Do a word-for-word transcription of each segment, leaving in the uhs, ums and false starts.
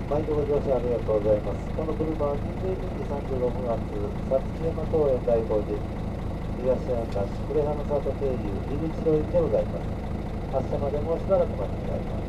毎度ご乗車ありがとうございます。この車はにじゅういちじさんじゅうごふん発、さつき山公園大工寺、東安田市呉羽の里経由、入口通りでございます。発車までもうしばらくお待ちください。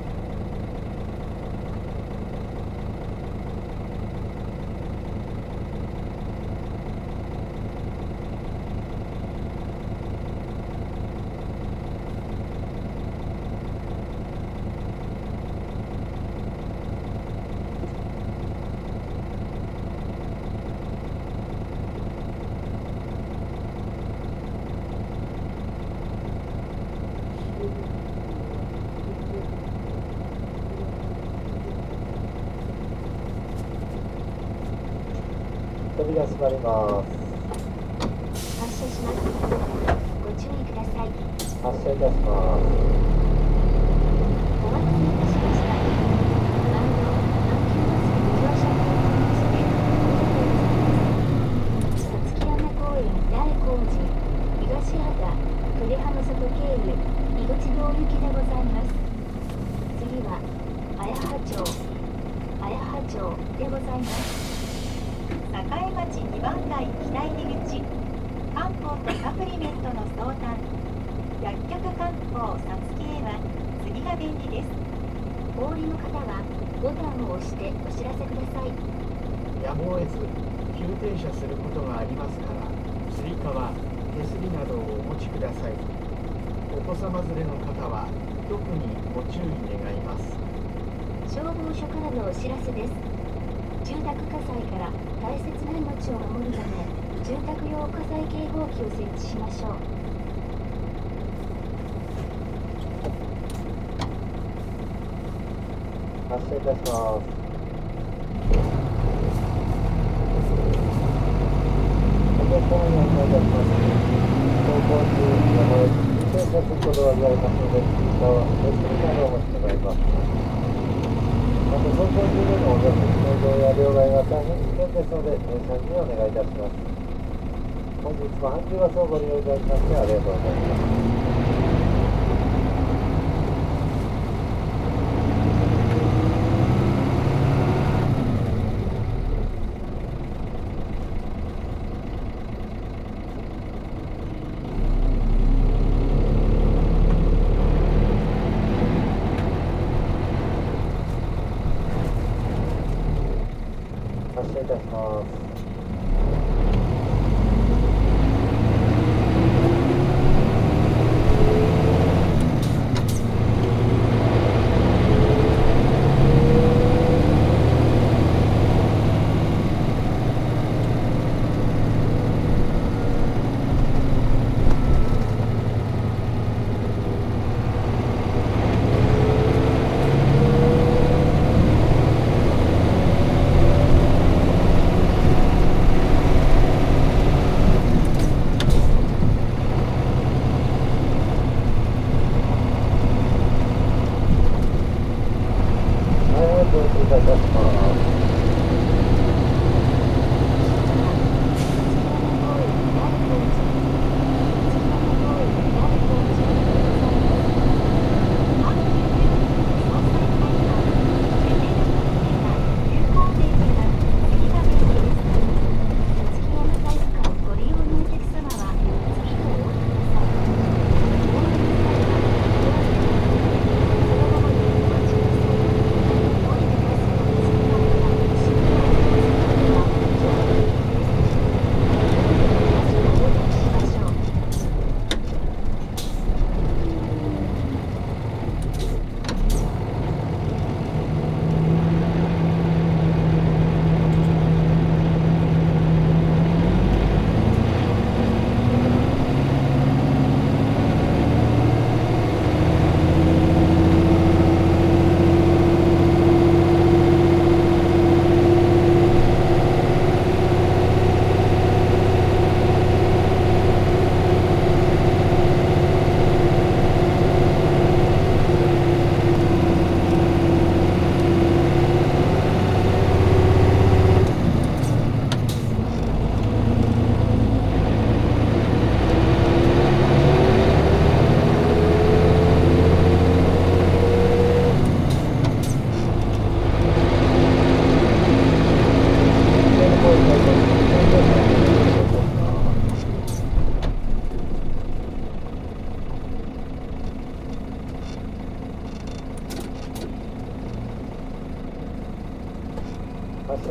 扉閉まります。 発車します。ご注意ください。 発車いたします。 お待たせいたしました。満了、阪急バスご乗車いただきましてありがとうございます。さつき山公園大工寺、東畑、呉羽の里経由、井口堂行きでございます。次は綾葉町、綾葉町でございます。 栄町にばん台北入り口、漢方とサプリメントの相談、薬局漢方さつきへは次が便利です。 お降りの方はボタンを押してお知らせください。 やむを得ず急停車することがありますから、つり革、手すりなどをお持ちください。お子様連れの方は特にご注意願います。 消防署からのお知らせです。住宅火災から大切な命を守るため、住宅用火災警報器を設置しましょう。 発車いたします。お客様にお願いいたします。走行中、やむを得ず停車することがございますので、車は手すりなどをお持ち願います。また、走行中でのお座席の移動や両替は大変危険ですので、電車にお願いいたします。本日も阪急バスをご利用いただきましてありがとうございます。発車いたします。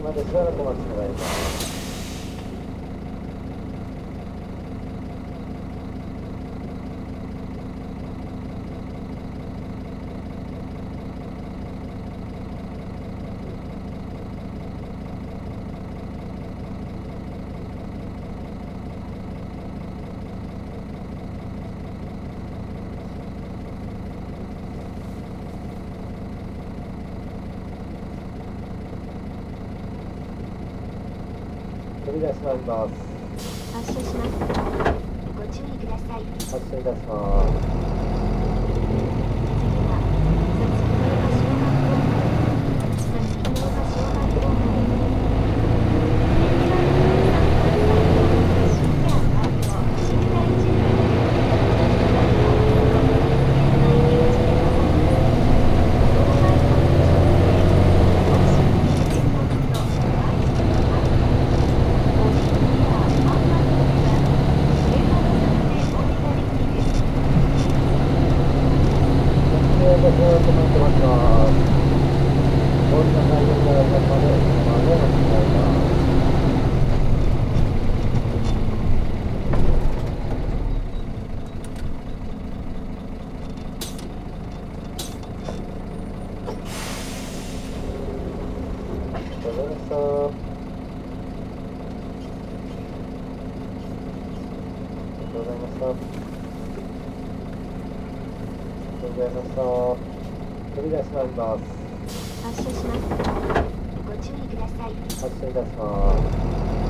のでしばらくお待ち願います。飛び出しまいります。 発車します。ご注意ください。 発車いたします。 次はさつきの岡小学校まで。さつきの岡小学校まで。深夜環境新大中飛び出しまいります。 発車します。ご注意ください。 発車いたします。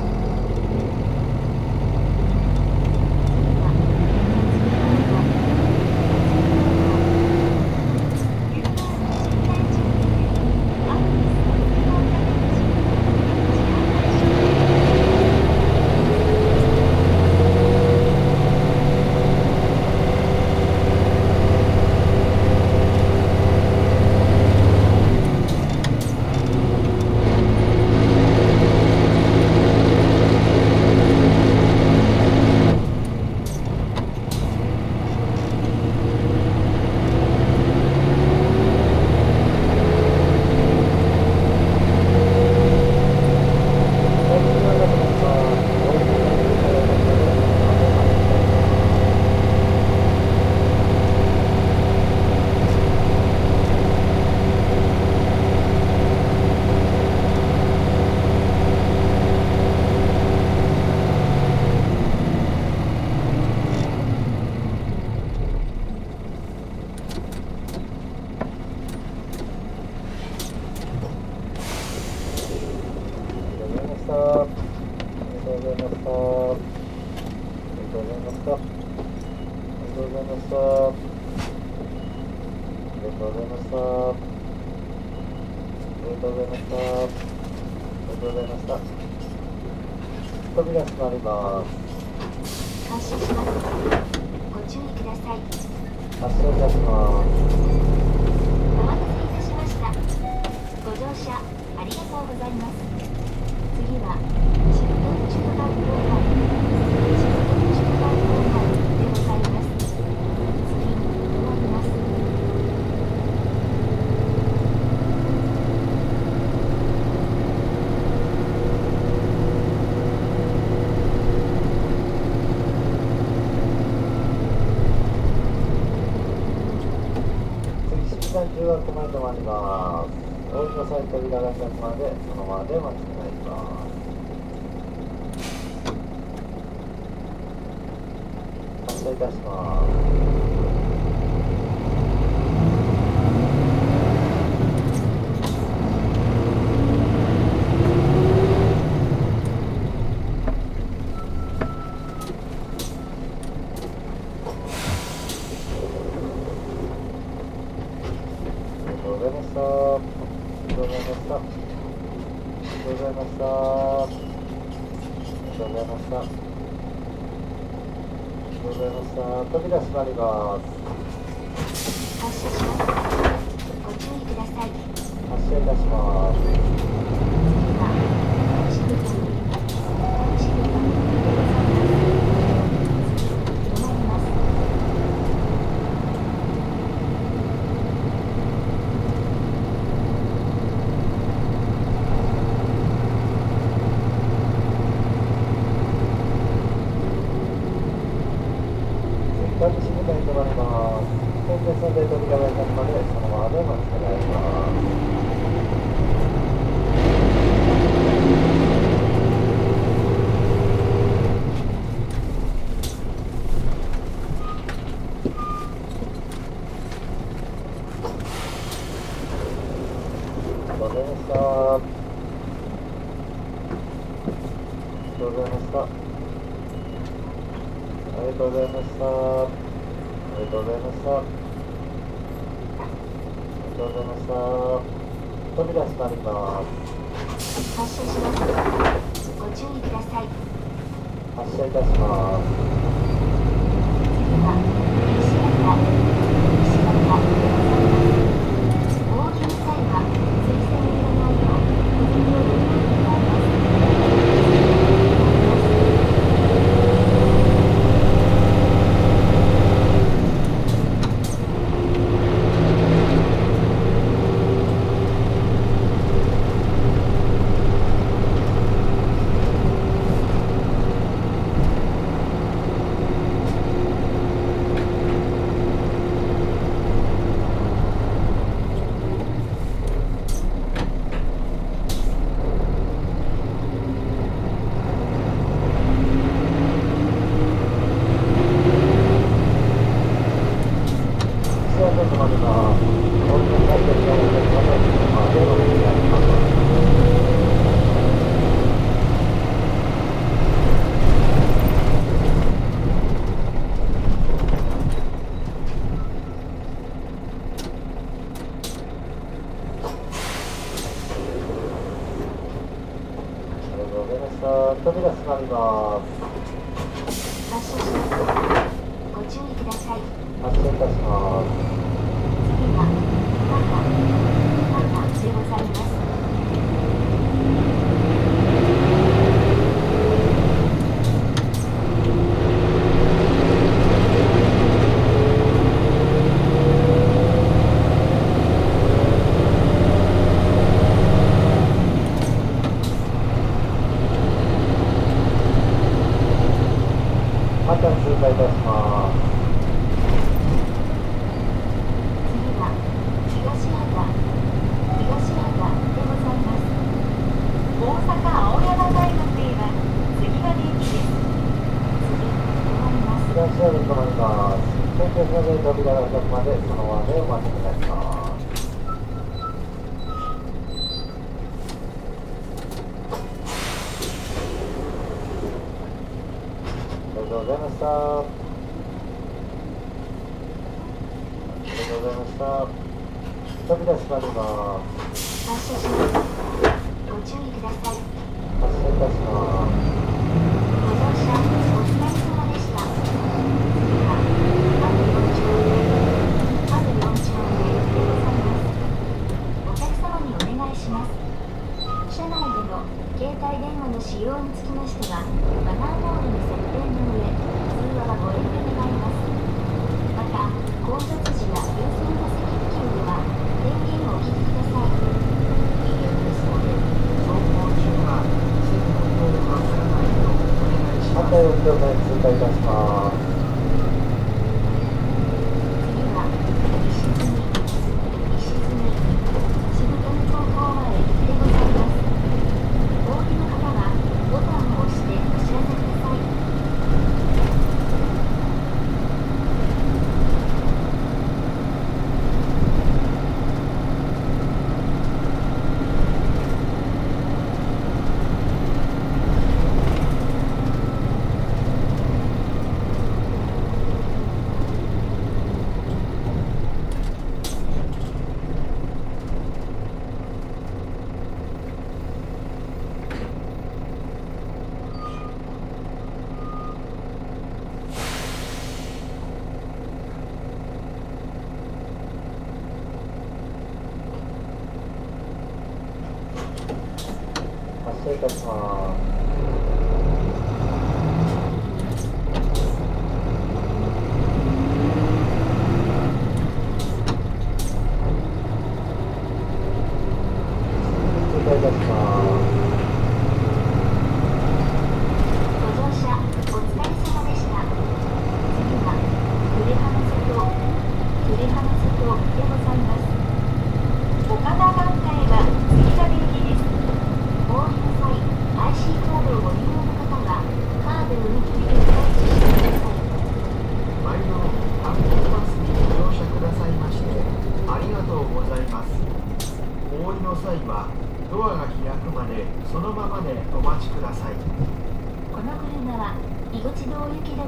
飛び出しまいります。 発車します。ご注意ください。 発車いたします。 お待たせいたしました。ご乗車ありがとうございます。次は新東中学校前、新東中学校前でございます。次止まります。 中学校まで止まります。大井のサイト扉が開くまでそのままでお待ち願いします。発車いたします。飛び出しまいります。 発車します。ご注意ください。 発車いたします。 次は渋谷、渋谷でございます。次止まります。 ですので扉が開くまでそのままでお待ち願いします。ありがとうございました。ありがとうございました。ありがとうございました。ありがとうございました。ありがとうございました。扉閉まります。 発車します。ご注意ください。 発車いたします。 次は西方西方お降りの際は水栓を入れないよう小銭をご用意願います。 扉閉まります。 発車します。ご注意ください。 発車いたします。 次は高高でございます。 また通過いたします。 次は東畑東畑でございます。 大阪青山大学へは次が電気です。 次止まります。 東山に止まります。本日ので扉が開くまでそのままでお待ちください。ありがとうございました。ありがとうございました。扉閉まります。 発車します。ご注意ください。 発車いたします。 ご乗車お疲れ様でした。次はハブよん丁目ハブよん丁目でございます。お客様にお願いします。車内での携帯電話の使用につきましてはマナーモードに設定の上通話はご遠慮願います。また混雑時や優先座席付近では電源をお切りください。 危険ですので走行中は席の移動をなさらないようお願いします。 反対を両面通過いたします。 次は西住西住渋谷高校前でございます。お降りの方はボタンを押してお知らせください。 発車いたします。通過いたします。 ご乗車お疲れ様でした。次は呉羽の里呉羽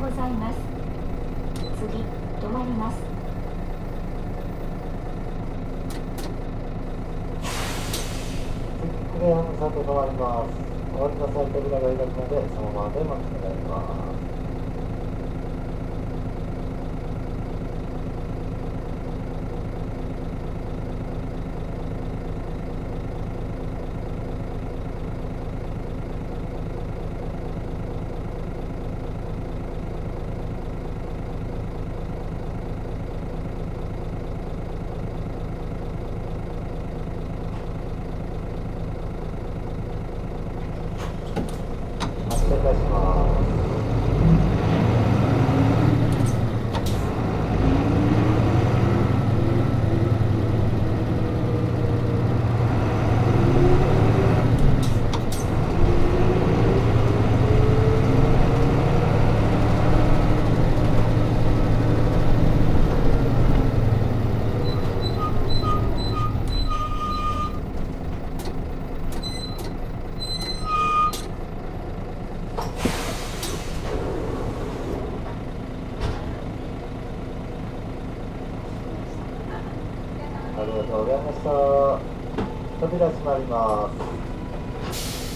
ございます。次、止まります。 クレハムサと止まります。お降りの際扉が開くので、そのままでお待ち願います。発車いたします。ありがとうございました。扉閉まります。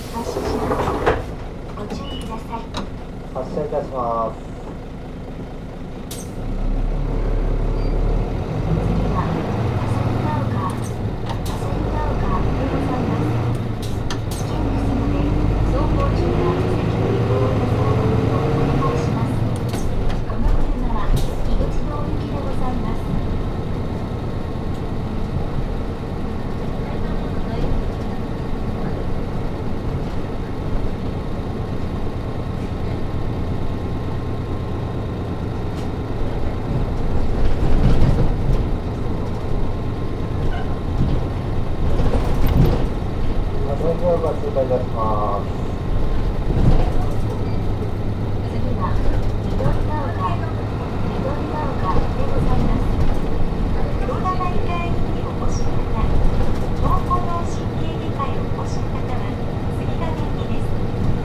発車します。ご注意ください。 発車いたします。 次は旭ヶ丘旭ヶ丘でございます。危険ですので、走行中は席の移動をなさらないようお願いします。この車は井口堂行きでございます。 旭ヶ丘通過いたします。 次は緑ヶ丘緑ヶ丘でございます。 黒玉イカ駅にお越しの方、東方脳神経外科へお越しの方は次が便利です。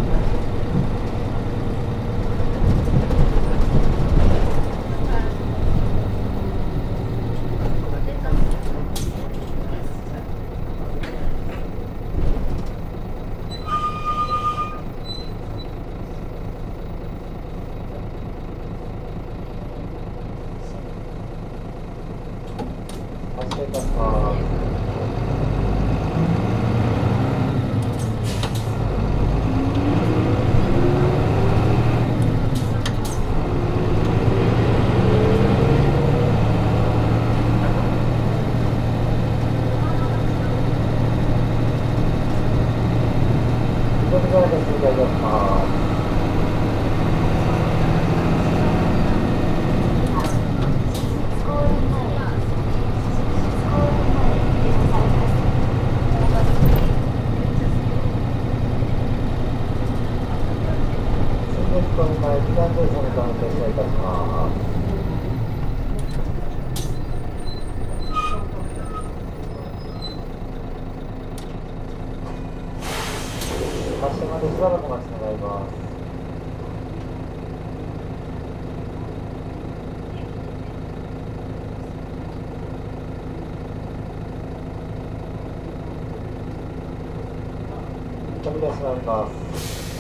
発車いたします。緑ヶ丘通過いたします。 公園前公園前でございます。 新宿公園前時間停車のため停車いたします。発車までしばらくお待ち願います。扉閉まります。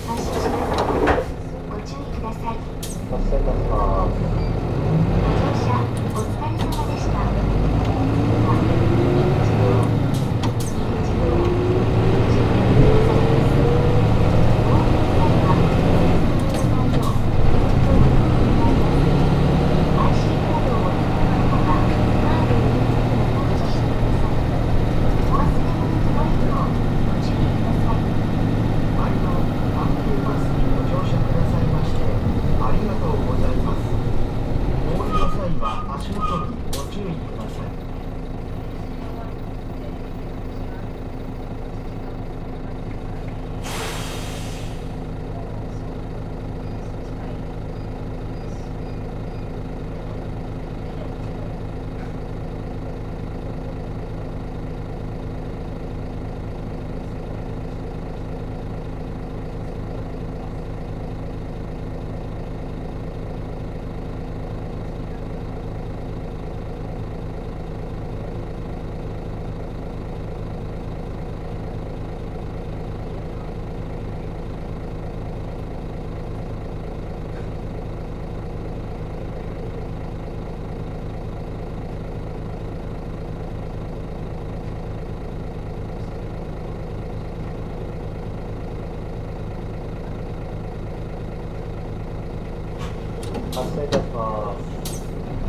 発車します。ご注意ください。 発車いたします。 ご乗車お疲れ様でした。次は井口堂井口堂出口でございます。お降りの際は進まないよう本当にお願いします。アイシー カードをお手元のほか、カードを入れずにお持ちしてください。お忘れ物のないようご注意ください。 マリノ阪急バスにご乗車くださいましてありがとうございます。 発車いたします。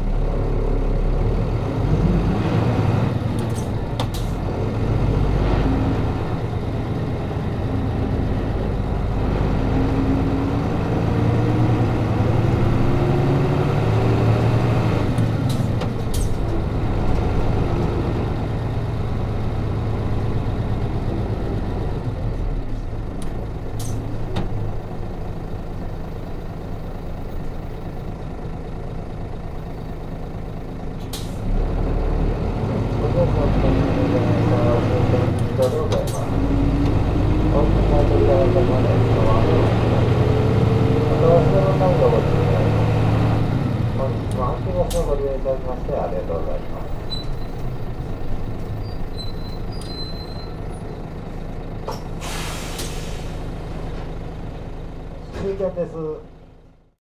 ご利用いただきましてありがとうございます。終点です。